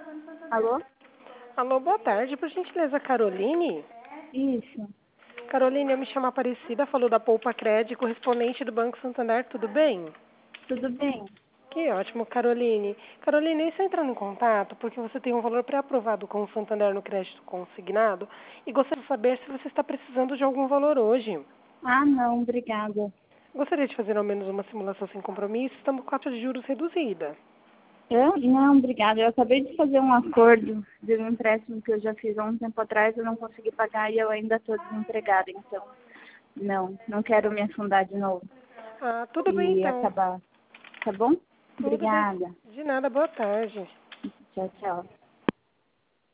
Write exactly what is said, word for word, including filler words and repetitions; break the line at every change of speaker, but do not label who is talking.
Alô?
Alô, boa tarde. Por gentileza, Caroline?
Isso.
Caroline, eu me chamo Aparecida, falou da Poupa Crédito, correspondente do Banco Santander, tudo bem?
Tudo bem?
Que ótimo, Caroline. Caroline, eu estou entrando em contato porque você tem um valor pré-aprovado com o Santander no crédito consignado e gostaria de saber se você está precisando de algum valor hoje.
Ah, não, obrigada.
Gostaria de fazer ao menos uma simulação sem compromisso, estamos com a taxa de juros reduzida.
Eu? Não, obrigada. Eu acabei de fazer um acordo de um empréstimo que eu já fiz há um tempo atrás, eu não consegui pagar e eu ainda estou desempregada, então não, não quero me afundar de novo
Ah, tudo bem
e
então.
acabar. Tá bom?
Tudo bem.
Obrigada.
De nada, boa tarde.
Tchau, tchau.